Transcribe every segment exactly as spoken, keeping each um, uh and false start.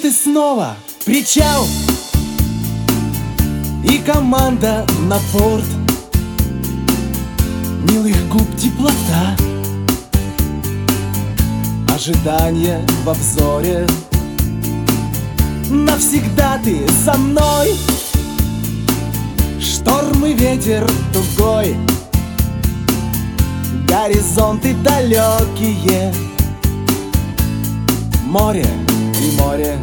Вот и снова причал и команда на порт. Милых губ теплота, ожидание во взоре. Навсегда ты со мной. Шторм и ветер тугой, горизонты далекие, море и море.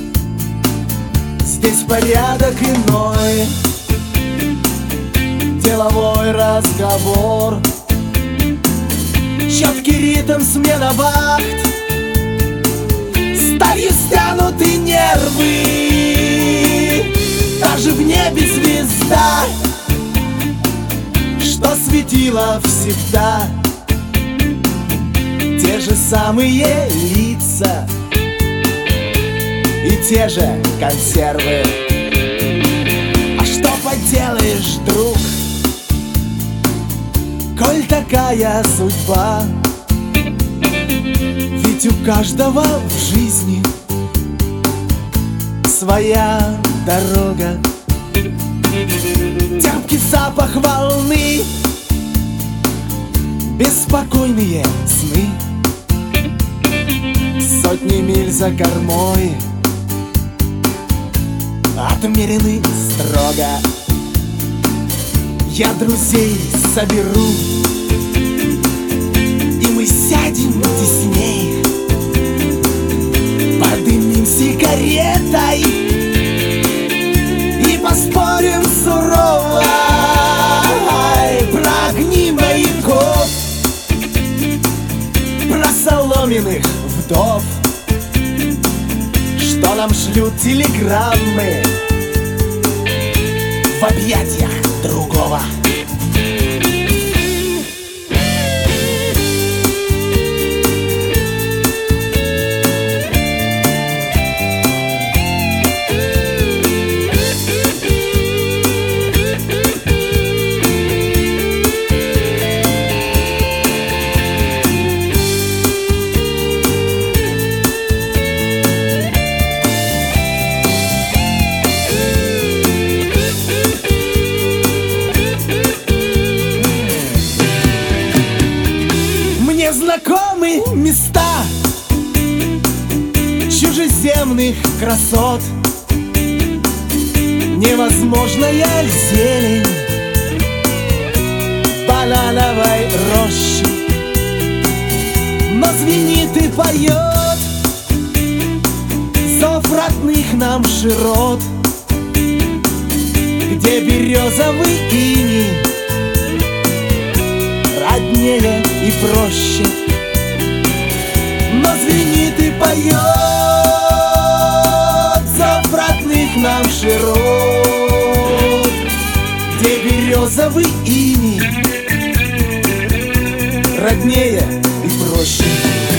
Здесь порядок иной, деловой разговор, четкий ритм, смена вахт, сталью стянуты нервы. Даже в небе звезда, что светила всегда, те же самые лица и те же консервы. А что поделаешь, друг, коль такая судьба? Ведь у каждого в жизни своя дорога. Терпкий запах волны, беспокойные сны, сотни миль за кормой отмерены строго. Я друзей соберу, и мы сядем тесней, подымем сигаретой и поспорим сурово про огни маяков, про соломенных вдов, что нам шлют телеграммы в объятиях другого. Знакомы места чужеземных красот, невозможная зелень банановой рощи, но звенит и поет зов родных нам широт, где березовый иней роднее и проще, но звенит и поет зов родных нам широт, где березовый иней роднее и проще.